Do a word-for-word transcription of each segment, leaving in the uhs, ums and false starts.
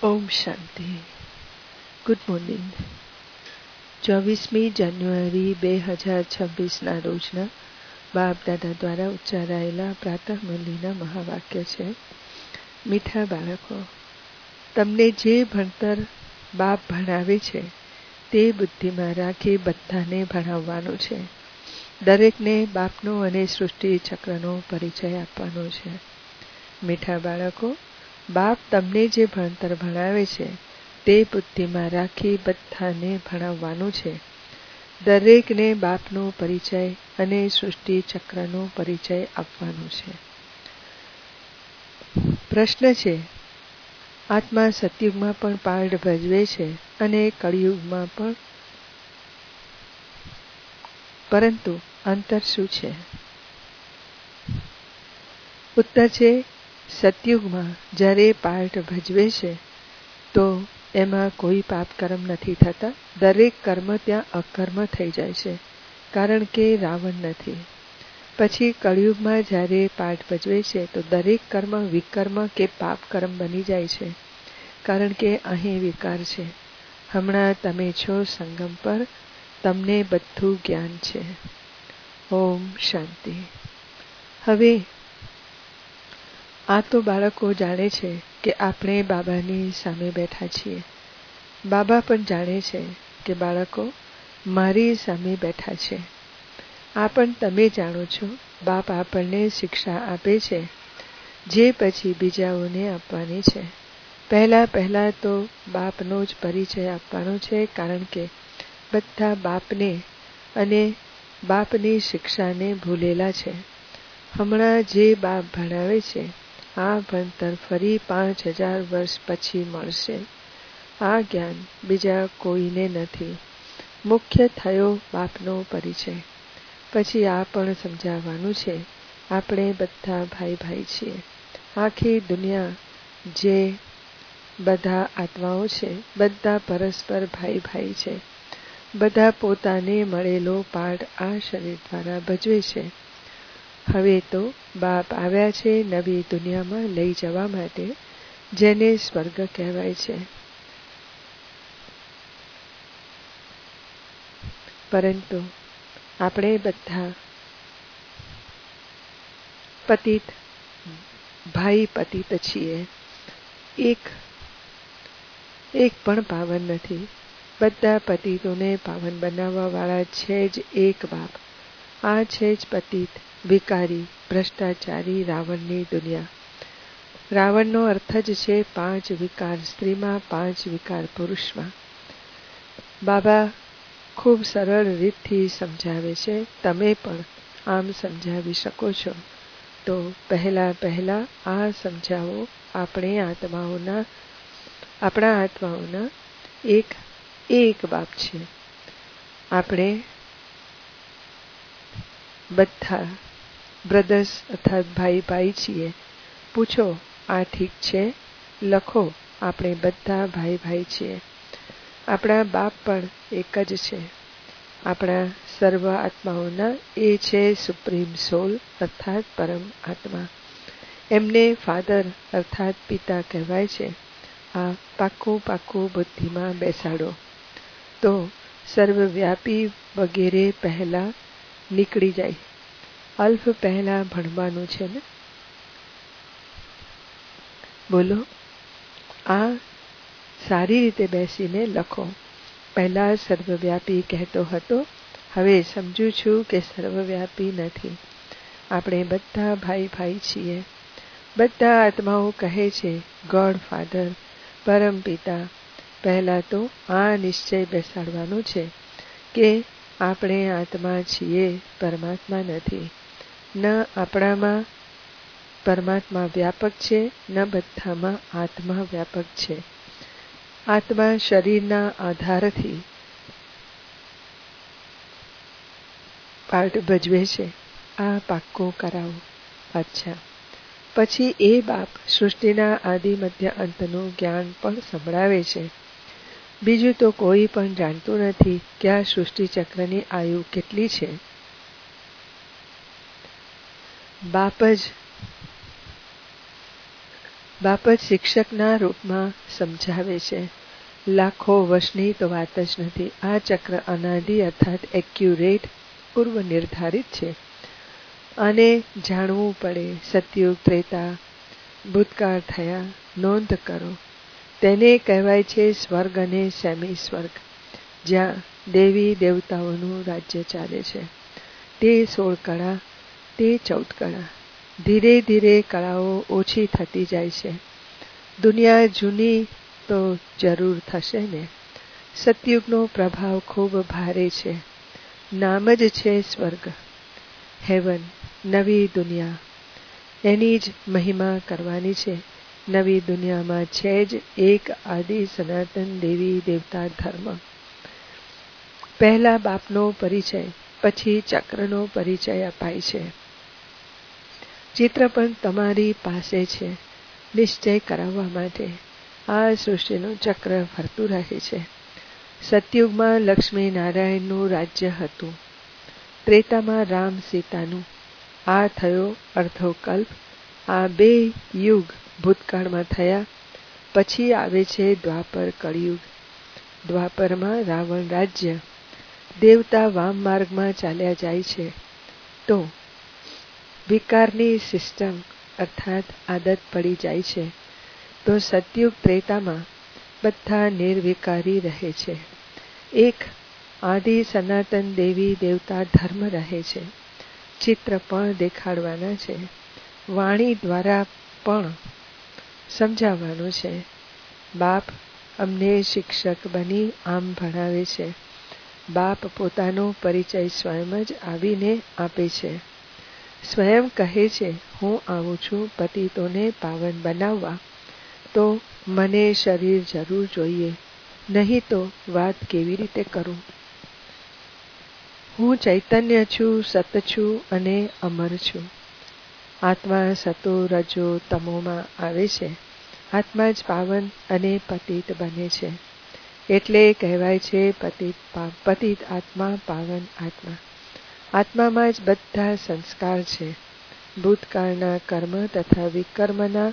ઓમ શાંતિ. Good morning. ચોવીસમી જાન્યુઆરી બે હજાર છવ્વીસના રોજના બાપ દાદા દ્વારા ઉચ્ચારાયેલા પ્રાતઃ મુરલીના મહાવાક્ય છે. મીઠા બાળકો, તમને જે ભણતર બાપ ભણાવે છે તે બુદ્ધિમાં રાખી બધાને ભણાવવાનું છે. દરેકને બાપનો અને સૃષ્ટિ ચક્રનો પરિચય આપવાનો છે. મીઠા બાળકો, બાપ તમને જે ભણતર ભણાવે છે તે બુદ્ધિમાં રાખી બધાને ભણાવવાનું છે. દરેકને બાપનો પરિચય અને સૃષ્ટિ ચક્રનો પરિચય આપવાનો છે. પ્રશ્ન છે, આત્મા સતયુગમાં પણ પાર્ટ ભજવે છે અને કળિયુગમાં પણ, પરંતુ અંતર શું છે? ઉત્તર છે, સતયુગમાં જ્યારે પાર્ટ ભજવે છે તો એમાં કોઈ પાપ કર્મ નથી થતા. દરેક કર્મ ત્યાં અકર્મ થઈ જાય છે, કારણ કે રાવણ નથી. પછી કળિયુગમાં જ્યારે પાઠ ભજવે છે તો દરેક કર્મ વિકર્મ કે પાપ કર્મ બની જાય છે, કારણ કે અહીં વિકાર છે. હમણાં તમે છો સંગમ પર, તમને બધું જ્ઞાન છે. ઓમ શાંતિ. હવે આ તો બાળકો જાણે છે કે આપણે બાબાની સામે બેઠા છીએ. બાબા પણ જાણે છે કે બાળકો મારી સામે બેઠા છે. આ પણ તમે જાણો છો. બાપ આપણને શિક્ષા આપે છે, જે પછી બીજાઓને આપવાની છે. પહેલા પહેલા તો બાપનો જ પરિચય આપવાનો છે, કારણ કે બધા બાપને અને બાપની શિક્ષાને ભૂલેલા છે. હમણાં જે બાપ ભણાવે છે આ ભણતર ફરી પાંચ હજાર વર્ષ પછી મળશે. આ જ્ઞાન બીજા કોઈને નથી. મુખ્ય થયો બાપનો પરિચય. પછી આ પણ સમજાવવાનું છે, આપણે બધા ભાઈ ભાઈ છીએ. આખી દુનિયા જે બધા આત્માઓ છે બધા પરસ્પર ભાઈ ભાઈ છે. બધા પોતાને મળેલો પાઠ આ શરીર દ્વારા ભજવે છે. હવે તો બાપ આવ્યા છે નવી દુનિયામાં લઈ જવા માટે, જેને સ્વર્ગ કહેવાય છે. પરંતુ આપણે બધા પતિત ભાઈ પતિત છીએ. એક એક પણ પાવન નથી. બધા પતિતોને પાવન બનાવવા વાળા છે જ એક બાપ. આ છે જ પતિત, વિકારી, ભ્રષ્ટાચારી રાવણની દુનિયા. રાવણનો અર્થ જ છે પાંચ વિકાર સ્ત્રીમાં, પાંચ વિકાર પુરુષમાં. બાબા ખૂબ સરળ રીતથી સમજાવે છે. તમે પણ આમ સમજાવી શકો છો. તો પહેલા પહેલા આ સમજાવો. આપણે આત્માઓના આપણા આત્માઓના એક એક બાપ છે. આપણે બધા બ્રધર્સ અર્થાત ભાઈ ભાઈ છીએ. પૂછો, આ ઠીક છે? લખો, આપણે બધા ભાઈ ભાઈ છીએ. આપણા બાપ પણ એક જ છે. આપણા સર્વ આત્માઓના એ છે સુપ્રીમ સોલ અર્થાત પરમ આત્મા. એમને ફાધર અર્થાત પિતા કહેવાય છે. આ પાક્કું પાક્કું બુદ્ધિમાં બેસાડો તો સર્વવ્યાપી વગેરે પહેલા નીકળી જાય. અલ્પ પહેલા ભણવાનું છે ને? બોલો, આ સારી રીતે બેસીને લખો. પહેલા સર્વવ્યાપી કહેતો હતો, હવે સમજુ છું કે સર્વવ્યાપી નથી. આપણે બધા ભાઈ ભાઈ છીએ. બધા આત્માઓ કહે છે ગોડ ફાધર, પરમ પિતા. પહેલા તો આ નિશ્ચય બેસાડવાનો છે કે આપણે આત્મા છીએ, પરમાત્મા નથી. ન આપણામાં પરમાત્મા વ્યાપક છે, ન બધામાં આત્મા વ્યાપક છે. આત્મા શરીરના આધારથી પાર્ટ ભજવે છે. આ પાક્કો કરાવો. અચ્છા, પછી એ બાપ સૃષ્ટિના આદિ મધ્ય અંતનું જ્ઞાન પણ સંભળાવે છે. બીજું તો કોઈ પણ જાણતું નથી કે આ સૃષ્ટિ ચક્રની આયુ કેટલી છે. બાપ જ બાપ જ શિક્ષકના રૂપમાં સમજાવે છે. લાખો વર્ષની તો વાત જ નથી. આ ચક્ર અનાદિ અર્થાત એક્યુરેટ પૂર્વ નિર્ધારિત છે. અને જાણવું પડે. સતયુગ, ત્રેતા, ભૂતકાળ થયા, નોંધ કરો. તેને કહેવાય છે સ્વર્ગ અને સેમી સ્વર્ગ, જ્યાં દેવી દેવતાઓનું રાજ્ય ચાલે છે. તે સોળ કળા, તે ચૌદ કળા. ધીરે ધીરે કળાઓ ઓછી થતી જાય છે. દુનિયા જૂની તો જરૂર થશે ને. સતયુગનો પ્રભાવ ખૂબ ભારે છે. નામ જ છે સ્વર્ગ, હેવન, નવી દુનિયા. એની જ મહિમા કરવાની છે. નવી દુનિયામાં છે જ એક આદિ સનાતન દેવી દેવતા ધર્મ. પહેલા બાપનો પરિચય, પછી ચક્રનો પરિચય અપાય છે. ચિત્ર પણ તમારી પાસે છે નિશ્ચય કરાવવા માટે. આ સૃષ્ટિનું ચક્ર ફરતું રહે છે. સતયુગમાં લક્ષ્મી નારાયણનું રાજ્ય હતું. ત્રેતામાં રામ સીતાનું. આ થયો અર્ધો કલ્પ. આ બે યુગ ભૂતકાળમાં થયા. પછી આવે છે દ્વાપર કળિયુગ. દ્વાપરમાં રાવણ રાજ્ય. દેવતા વામ માર્ગમાં ચાલ્યા જાય છે. તો વિકારની સિસ્ટમ અર્થાત આદત પડી જાય છે. તો સતયુગ ત્રેતામાં બધા નિર્વિકારી રહે છે. એક આદિ સનાતન દેવી દેવતા ધર્મ રહે છે. ચિત્ર પણ દેખાડવાના છે. વાણી દ્વારા પણ સમજાવવાનું છે. બાપ અમને શિક્ષક બની આમ ભણાવે છે. બાપ પોતાનો પરિચય સ્વયં જ આવીને આપે છે. સ્વયં કહે છે, હું આવું છું પતિતોને પાવન બનાવવા. તો મને શરીર જરૂર જોઈએ, નહીં તો વાત કેવી રીતે કરું? હું ચૈતન્ય છું, સત છું અને અમર છું. આત્મા સતો રજો તમોમાં આવે છે. આત્મા જ પાવન અને પતિત બને છે. એટલે કહેવાય છે પતિત પતિત આત્મા, પાવન આત્મા. આત્મામાં જ બધા સંસ્કાર છે. ભૂતકાળના કર્મ તથા વિકર્મના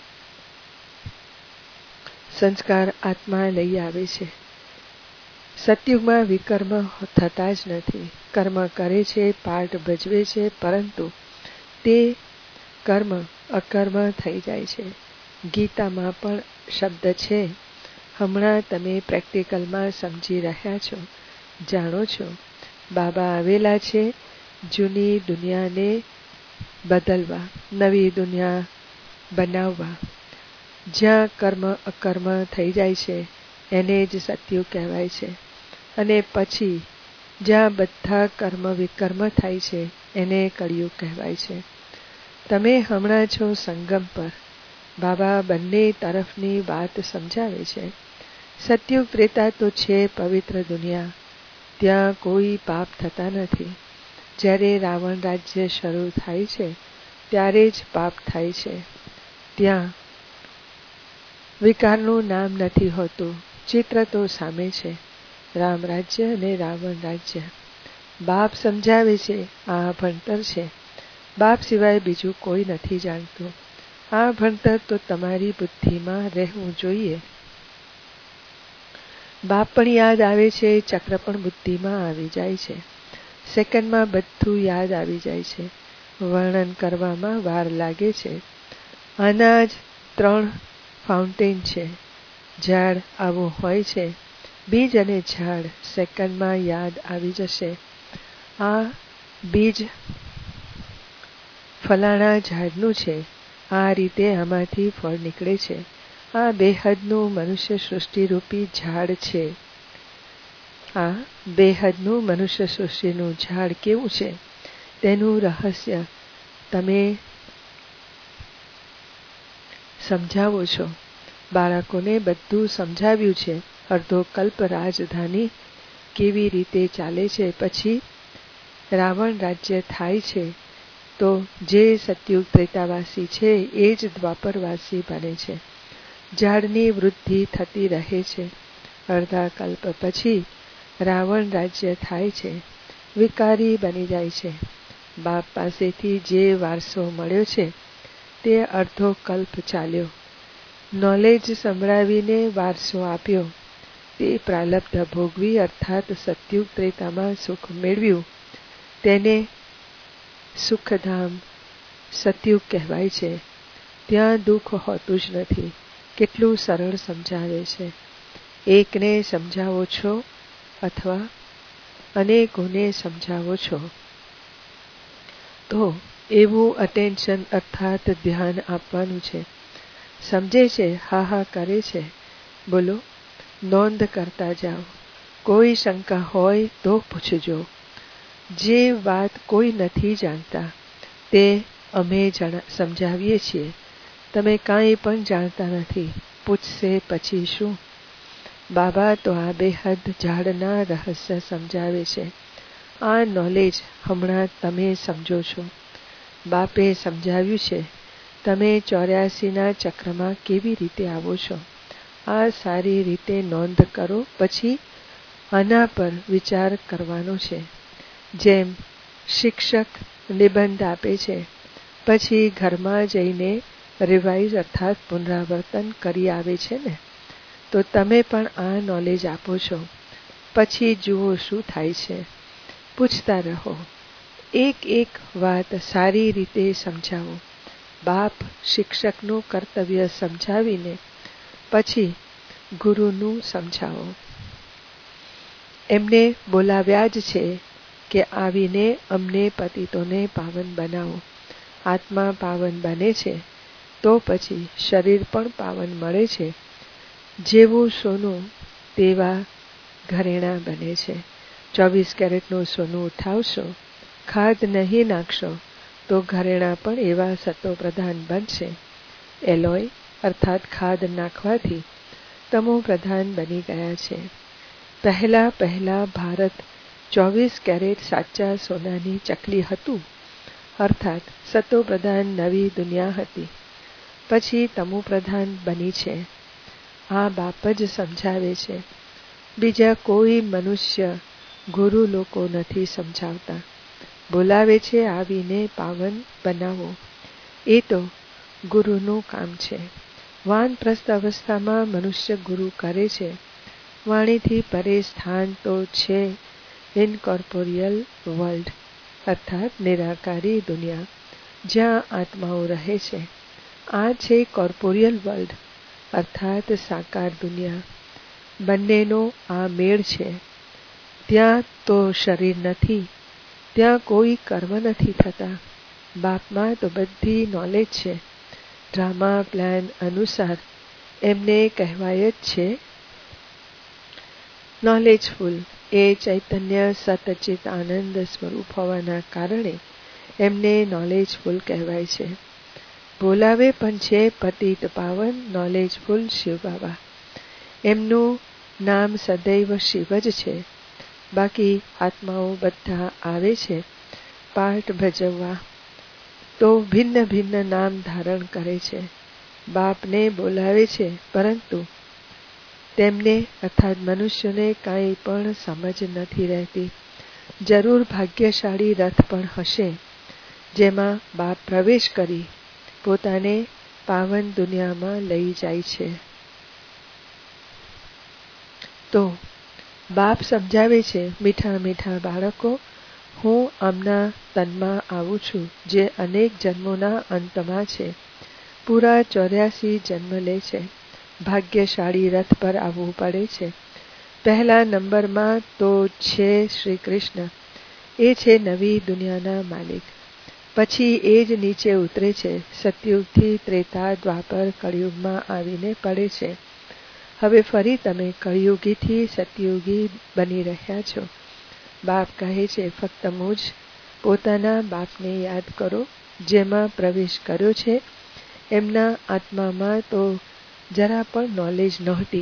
સંસ્કાર આત્મા લઈ આવે છે. સતયુગમાં વિકર્મ થતા જ નથી. કર્મ કરે છે, પાઠ ભજવે છે, પરંતુ તે કર્મ અકર્મ થઈ જાય છે. ગીતામાં પણ શબ્દ છે, હમણાં તમે પ્રેક્ટિકલમાં સમજી રહ્યા છો, જાણો છો. બાબા આવેલા છે જૂની દુનિયાને બદલવા, નવી દુનિયા બનાવવા. જ્યાં કર્મ અકર્મ થઈ જાય છે એને જ સતયુગ કહેવાય છે. અને પછી જ્યાં બધા કર્મ વિકર્મ થાય છે એને કળિયુગ કહેવાય છે. તમે હમણાં છો સંગમ પર. બાબા બંને તરફની વાત સમજાવે છે. સતયુગ ત્રેતા તો છે પવિત્ર દુનિયા. ત્યાં કોઈ પાપ થતા નથી. જ્યારે રાવણ રાજ્ય શરૂ થાય છે ત્યારે જ પાપ થાય છે. ત્યાં વિકારનું નામ નથી હોતું. ચિત્ર તો સામે છે, રામ રાજ્ય અને રાવણ રાજ્ય. બાપ સમજાવે છે આ ભણતર છે. બાપ સિવાય બીજું કોઈ નથી જાણતું. આ ભણતર તો તમારી બુદ્ધિમાં રહેવું જોઈએ. બાપ પણ યાદ આવે છે, ચક્ર પણ બુદ્ધિમાં આવી જાય છે. સેકન્ડમાં બધું યાદ આવી જાય છે. વર્ણન કરવામાં વાર લાગે છે. આના જ ત્રણ ફાઉન્ટેન છે. ઝાડ આવું હોય છે. બીજ અને ઝાડ સેકન્ડમાં યાદ આવી જશે. આ બીજ ફલાણા ઝાડનું છે. આ રીતે આમાંથી ફળ નીકળે છે. આ બેહદનું મનુષ્ય સૃષ્ટિરૂપી ઝાડ છે. આ બેહદનું મનુષ્ય સૃષ્ટિનું ઝાડ કેવું છે તેનું રહસ્ય તમે સમજાવો છો. બાળકોને બધું સમજાવ્યું છે. અડધો કલ્પ રાજધાની કેવી રીતે ચાલે છે. પછી રાવણ રાજ્ય થાય છે તો જે સતયુગ ત્રેતાવાસી છે એ જ દ્વાપરવાસી બને છે. ઝાડની વૃદ્ધિ થતી રહે છે. અડધા કલ્પ પછી રાવણ રાજ્ય થાય છે. વિકારી બની જાય છે. બાપ પાસેથી જે વારસો મળ્યો છે તે અડધો કલ્પ ચાલ્યો. નોલેજ સંભળાવીને વારસો આપ્યો, તે પ્રાલબ્ધ ભોગવી અર્થાત સતયુગ ત્રેતામાં સુખ મેળવ્યું, તેને સુખધામ સતયુગ કહેવાય છે. ત્યાં દુઃખ હોતું જ નથી. કેટલું સરળ સમજાવે છે. એકને સમજાવો છો અથવા અનેકોને સમજાવો છો તો એવું અટેન્શન અર્થાત ધ્યાન આપવાનું છે. સમજે છે, હા હા કરે છે, બોલો, નોંધ કરતા જાઓ. કોઈ શંકા હોય તો પૂછજો. જે વાત કોઈ નથી જાણતા તે અમે સમજાવીએ છીએ. તમે કાંઈ પણ જાણતા નથી, પૂછશે પછી શું? બાબા તો આ બેહદ ઝાડના રહસ્ય સમજાવે છે. આ નોલેજ હમણાં તમે સમજો છો. બાપે સમજાવ્યું છે તમે ચોર્યાસીના ચક્રમાં કેવી રીતે આવો છો. આ સારી રીતે નોંધ કરો. પછી આના પર વિચાર કરવાનો છે. જેમ શિક્ષક નિબંધ આપે છે, પછી ઘરમાં જઈને રિવાઇઝ અર્થાત પુનરાવર્તન કરી આવે છે ને, તો તમે પણ આ નોલેજ આપો છો. પછી જુઓ શું થાય છે. પૂછતા રહો. એક એક વાત સારી રીતે સમજાવો. બાપ શિક્ષકનું કર્તવ્ય સમજાવીને પછી ગુરુનું સમજાવો. એમને બોલાવ્યા જ છે કે આવીને અમને પતિતોને પાવન બનાવો. આત્મા પાવન બને છે તો પછી શરીર પણ પાવન મળે છે. જેવું સોનું તેવા ઘરેણાં બને છે. ચોવીસ કેરેટનું સોનું ઉઠાવશો, ખાદ નહીં નાખશો તો ઘરેણાં પણ એવા સતો પ્રધાન બનશે. એલોય અર્થાત ખાદ નાખવાથી તમો પ્રધાન બની ગયા છે. પહેલા પહેલા ભારત ચોવીસ કેરેટ સાચા સોનાની ચકલી હતું, અર્થાત સતો પ્રધાન નવી દુનિયા હતી. પછી તમો પ્રધાન બની છે. આ બાપ જ સમજાવે છે. બીજા કોઈ મનુષ્ય ગુરુ લોકો નથી સમજાવતા. બોલાવે છે આવીને પાવન બનાવો. એ તો ગુરુનું કામ છે. વાનપ્રસ્થ અવસ્થામાં મનુષ્ય ગુરુ કરે છે. વાણીથી પરે સ્થાન તો છે ઇનકોર્પોરિયલ વર્લ્ડ અર્થાત નિરાકારી દુનિયા, જ્યાં આત્માઓ રહે છે. આ છે કોર્પોરિયલ વર્લ્ડ અર્થાત સાકાર દુનિયા. બંનેનો આ મેળ છે. ત્યાં તો શરીર નથી, ત્યાં કોઈ કર્મ નથી થતા. બાપમાં તો બધી નોલેજ છે. ડ્રામા પ્લાન અનુસાર એમને કહેવાય જ છે નોલેજફુલ. એ ચૈતન્ય સતચિત આનંદ સ્વરૂપ હોવાના કારણે એમને નોલેજફુલ કહેવાય છે. બોલાવે પણ છે પતિત પાવન નોલેજફુલ શિવ બાબા. એમનું નામ સદૈવ શિવ જ છે. બાકી આત્માઓ બધા આવે છે પાઠ ભજવવા તો ભિન્ન ભિન્ન નામ ધારણ કરે છે. બાપને બોલાવે છે, પરંતુ તેમને અર્થાત મનુષ્યને કાંઈ પણ સમજ નથી રહેતી. જરૂર ભાગ્યશાળી રથ પણ હશે જેમાં બાપ પ્રવેશ કરી પોતાને પાવન દુનિયામાં લઈ જાય છે. તો બાપ સમજાવે છે, મીઠા મીઠા બાળકો, હું આમના તનમાં આવું છું જે અનેક જન્મોના અંતમાં છે. પૂરા ચોર્યાસી જન્મ લે છે. ભાગ્યશાળી રથ પર આવવું પડે છે. પહેલા નંબરમાં તો છે શ્રી કૃષ્ણ. એ છે નવી દુનિયાના માલિક. પછી એ જ નીચે ઉતરે છે. સતયુગથી ત્રેતા દ્વાપર કળિયુગમાં આવીને પડે છે. હવે ફરી તમે કળિયુગીથી સતયુગી બની રહ્યા છો. બાપ કહે છે ફક્ત મુજ પોતાના બાપને યાદ કરો, જેમાં પ્રવેશ કર્યો છે. એમના આત્મામાં તો જરા પણ નોલેજ નહોતી.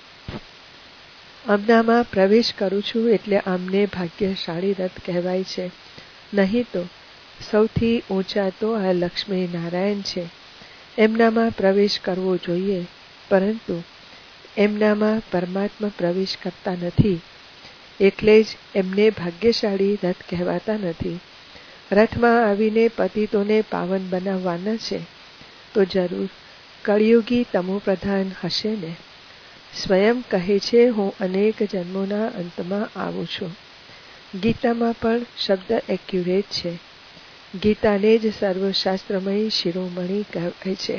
આમનામાં પ્રવેશ કરું છું એટલે આમને ભાગ્યશાળી રથ કહેવાય છે. નહીં તો સૌથી ઊંચા તો આ લક્ષ્મી નારાયણ છે. એમનામાં પ્રવેશ કરવો જોઈએ, પરંતુ એમનામાં પરમાત્મા પ્રવેશ કરતા નથી. એટલે જ એમને ભાગ્યશાળી રથ કહેવાતા નથી. રથમાં આવીને પતિતોને પાવન બનાવવાના છે તો જરૂર કળિયુગી તમો પ્રધાન હશે ને. સ્વયં કહે છે, હું અનેક જન્મોના અંતમાં આવું છું. ગીતામાં પણ શબ્દ એક્યુરેટ છે. ગીતાને જ સર્વશાસ્ત્રમય શિરોમણી કહેવાય છે.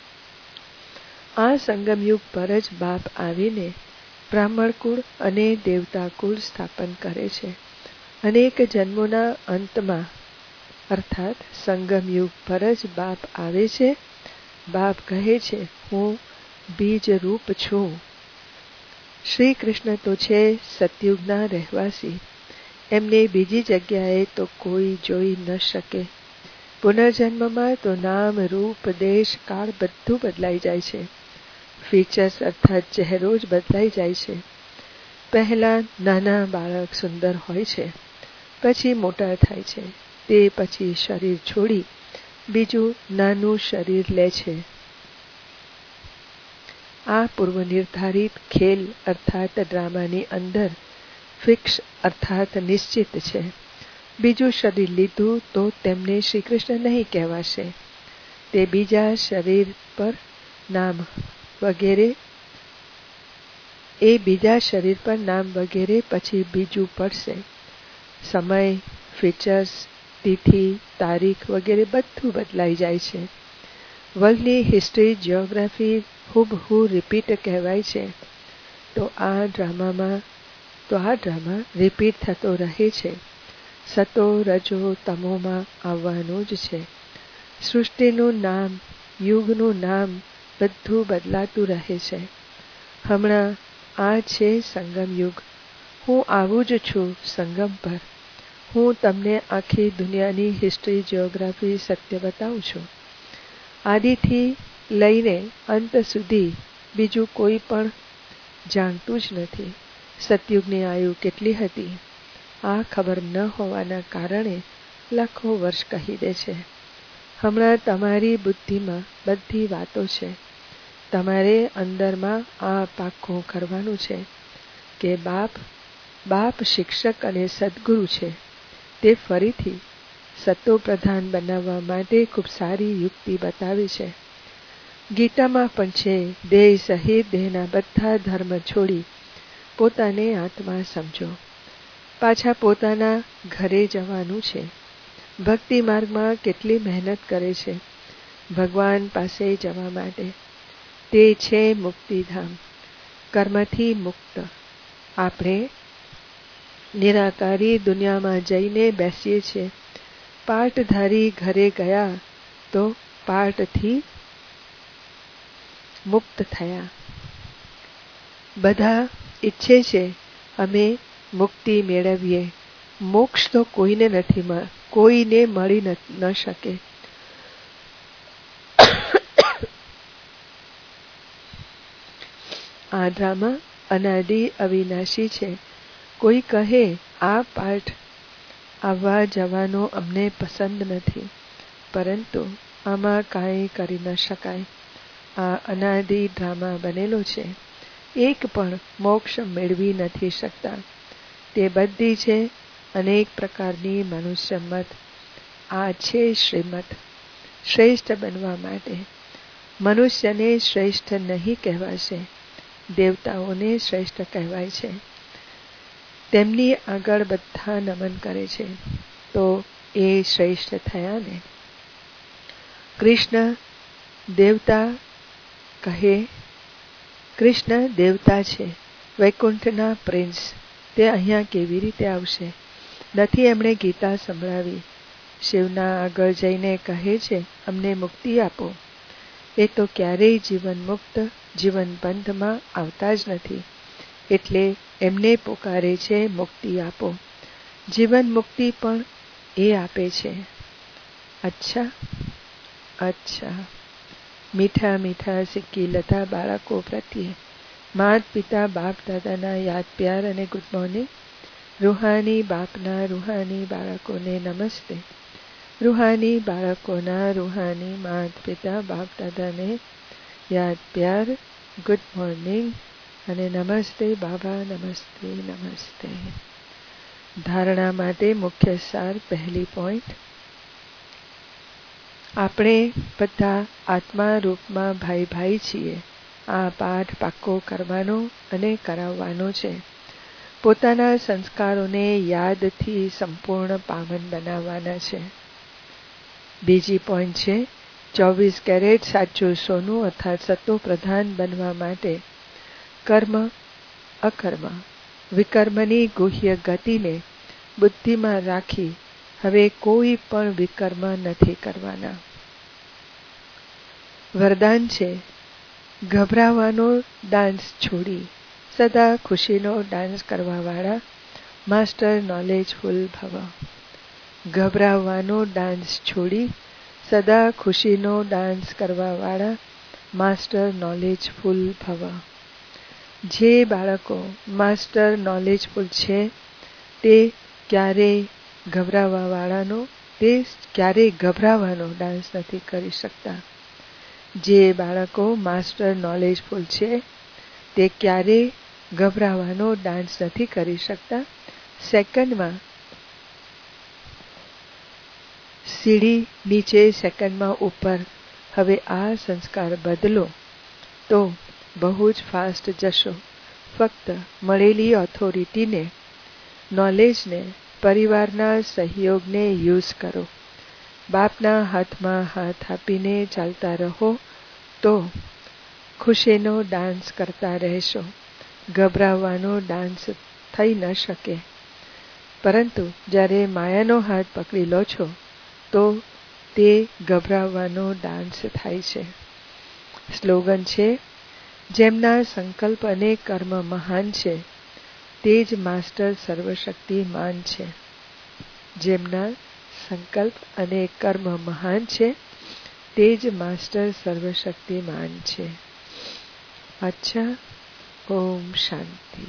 આ સંગમયુગ પર જ બાપ આવીને બ્રાહ્મણ કુળ અને દેવતા કુળ સ્થાપન કરે છે. અનેક જન્મોના અંતમાં અર્થાત સંગમયુગ પર જ બાપ આવે છે. બાપ કહે છે, હું બીજ રૂપ છું. શ્રી કૃષ્ણ તો છે સતયુગના રહેવાસી. એમને બીજી જગ્યાએ તો કોઈ જોઈ ન શકે. પુનર્જન્મમાં તો નામ, રૂપ, દેશ, કાળ બધું બદલાઈ જાય છે. ફીચર્સ અર્થાત ચહેરો જ બદલાઈ જાય છે. પહેલા નાના બાળક સુંદર હોય છે, પછી મોટા થાય છે. તે પછી શરીર છોડી બીજું નાનું શરીર લે છે. આ પૂર્વ નિર્ધારિત ખેલ અર્થાત ડ્રામાની અંદર ફિક્સ અર્થાત નિશ્ચિત છે. બીજું શરીર લીધું તો તેમને શ્રી કૃષ્ણ નહીં કહેવાશે. તે બીજા શરીર પર નામ વગેરે એ બીજા શરીર પર નામ વગેરે પછી બીજું પડશે. સમય, ફીચર્સ, તિથિ, તારીખ વગેરે બધું બદલાઈ જાય છે. વર્લ્ડની હિસ્ટ્રી, જિયોગ્રાફી હુબહુ રિપીટ કહેવાય છે. તો આ ડ્રામામાં તો આ ડ્રામા રિપીટ થતો રહે છે. સતો રજો તમોમાં આવવાનું જ છે. સૃષ્ટિનું નામ, યુગનું નામ બધું બદલાતું રહે છે. હમણાં આ છે સંગમ યુગ. હું આવું જ છું સંગમ પર. હું તમને આખી દુનિયાની હિસ્ટ્રી, જિયોગ્રાફી સત્ય બતાવું છું. આદિથી લઈને અંત સુધી બીજું કોઈ પણ જાણતું જ નથી. સતયુગની આયુ કેટલી હતી આ ખબર ન હોવાના કારણે લાખો વર્ષ કહી દે છે. હમણાં તમારી બુદ્ધિમાં બધી વાતો છે. તમારે અંદરમાં આ પાક્કું કરવાનું છે કે બાપ બાપ શિક્ષક અને સદગુરુ છે. તે ફરીથી સતો પ્રધાન બનાવવા માટે ખૂબ સારી યુક્તિ બતાવી છે. ગીતામાં પણ છે, દેહ સહિત દેહના બધા ધર્મ છોડી પોતાને આત્મા સમજો. પાછા પોતાના ઘરે જવાનું છે. ભક્તિ માર્ગમાં કેટલી મહેનત કરે છે ભગવાન પાસે જવા માટે. તે છે મુક્તિધામ, કર્મથી મુક્ત. આપણે નિરાકારી દુનિયામાં જઈને બેસીએ છીએ. પાઠધારી ઘરે ગયા તો પાઠથી મુક્ત થયા. બધા ઈચ્છે છે અમે મુક્તિ મેળવીએ. મોક્ષ તો કોઈને નથી કોઈને મળી ન શકે. આ ડ્રામા અનાદિ અવિનાશી છે. કોઈ કહે આ પાઠ આવવા જવાનો અમને પસંદ નથી, પરંતુ આમાં કાંઈ કરી ન શકાય. આ અનાદિ ડ્રામા બનેલો છે. એક પણ મોક્ષ મેળવી નથી શકતા. તે બધી છે અનેક પ્રકારની મનુષ્ય મત. આ છે શ્રીમત. શ્રેષ્ઠ બનવા માટે મનુષ્યને શ્રેષ્ઠ નહીં કહેવાશે, દેવતાઓને શ્રેષ્ઠ કહેવાય છે. તેમની આગળ બધા નમન કરે છે તો એ શ્રેષ્ઠ થયા ને. કૃષ્ણ દેવતા કહે કૃષ્ણ દેવતા છે, વૈકુંઠના પ્રિન્સ. તે અહીંયા કેવી રીતે આવશે? નથી એમણે ગીતા સંભળાવી. શિવના આગળ જઈને કહે છે અમને મુક્તિ આપો. એ તો ક્યારેય જીવન મુક્ત જીવન બંધમાં આવતા જ નથી. એટલે એમને પોકારે છે મુક્તિ આપો. જીવન મુક્તિ પણ એ આપે છે. અચ્છા અચ્છા. મીઠા મીઠા સિક્કી લતા બાળકો પ્રત્યે માત પિતા બાપ દાદાના યાદ પ્યાર અને ગુડ મોર્નિંગ. રૂહાની બાપના રૂહાની બાળકોને નમસ્તે. રૂહાની બાળકોના રૂહાની માત પિતા બાપ દાદાને યાદ પ્યાર, ગુડ મોર્નિંગ અને નમસ્તે બાબા, નમસ્તે નમસ્તે. ધારણા માટે મુખ્ય સાર. પહેલી પોઈન્ટ, આપણે બધા આત્મા રૂપમાં ભાઈ ભાઈ છીએ. આ પાઠ પાક્કો કરવાનો અને કરાવવાનો છે. પોતાના સંસ્કારોને યાદથી સંપૂર્ણ પાવન બનાવવાના છે. બીજી પોઈન્ટ છે, ચોવીસ કેરેટ સાચું સોનું અર્થાત સત્તો પ્રધાન બનવા માટે કર્મ, અકર્મ, વિકર્મની ગુહ્ય ગતિને બુદ્ધિમાં રાખી હવે કોઈ પણ વિકર્મ નથી કરવાના. વરદાન છે, ગભરાવાનો ડાન્સ છોડી સદા ખુશીનો ડાન્સ કરવાવાળા માસ્ટર નોલેજફુલ ભવ. ગભરાવાનો ડાન્સ છોડી સદા ખુશીનો ડાન્સ કરવાવાળા માસ્ટર નોલેજફુલ ભવ. જે બાળકો માસ્ટર નોલેજફુલ છે તે ક્યારેય ગભરાવાવાળાનો તે ક્યારેય ગભરાવાનો ડાન્સ નથી કરી શકતા. જે બાળકો માસ્ટર નોલેજફુલ છે તે ક્યારેય ગભરાવાનો ડાન્સ નથી કરી શકતા. સેકન્ડમાં સીડી નીચે, સેકન્ડમાં ઉપર. હવે આ સંસ્કાર બદલો તો બહુ જ ફાસ્ટ જશો. ફક્ત મળેલી ઓથોરિટીને, નોલેજને, પરિવારના સહયોગને યુઝ કરો. બાપના હાથમાં હાથ આપીને ચાલતા રહો તો ખુશીનો ડાન્સ કરતા રહેશો. ગભરાવાનો ડાન્સ થઈ ન શકે. પરંતુ જ્યારે માયાનો હાથ પકડી લો છો તો તે ગભરાવાનો ડાન્સ થાય છે. સ્લોગન છે, જેમના સંકલ્પ અને કર્મ મહાન છે તે જ માસ્ટર સર્વશક્તિમાન છે. જેમના સંકલ્પ અને કર્મ મહાન છે તે જ માસ્ટર સર્વશક્તિમાન છે. અચ્છા, ઓમ શાંતિ.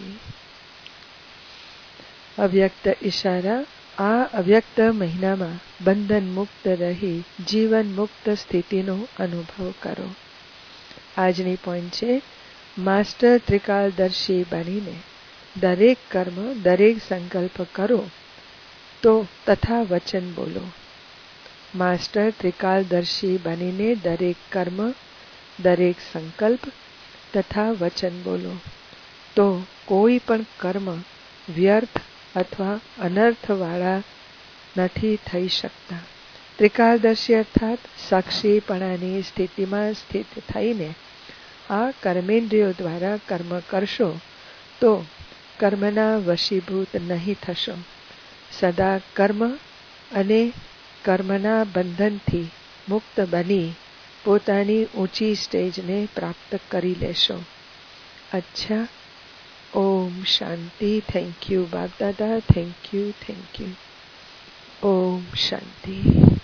અવ્યક્ત ઈશારા. આ અવ્યક્ત મહિનામાં બંધન મુક્ત રહી જીવન મુક્ત સ્થિતિનો અનુભવ કરો. આજની પોઈન્ટ છે, માસ્ટર ત્રિકાળદર્શી બનીને દરેક કર્મ, દરેક સંકલ્પ કરો તો તથા વચન બોલો. માસ્ટર ત્રિકાળદર્શી બનીને દરેક કર્મ, દરેક સંકલ્પ તથા વચન બોલો તો કોઈ પણ કર્મ વ્યર્થ અથવા અનર્થવાળા નથી થઈ શકતા. ત્રિકાળદર્શી અર્થાત સાક્ષીપણાની સ્થિતિમાં સ્થિત થઈને આ કર્મેન્દ્રિયો દ્વારા કર્મ કરશો તો કર્મના વશીભૂત નહીં થશો. સદા કર્મ અને કર્મના બંધનથી મુક્ત બની પોતાની ઊંચી સ્ટેજને પ્રાપ્ત કરી લેશો. અચ્છા, ઓમ શાંતિ. થેન્ક યુ બાપ દાદા. Thank you, thank you. ઓમ શાંતિ.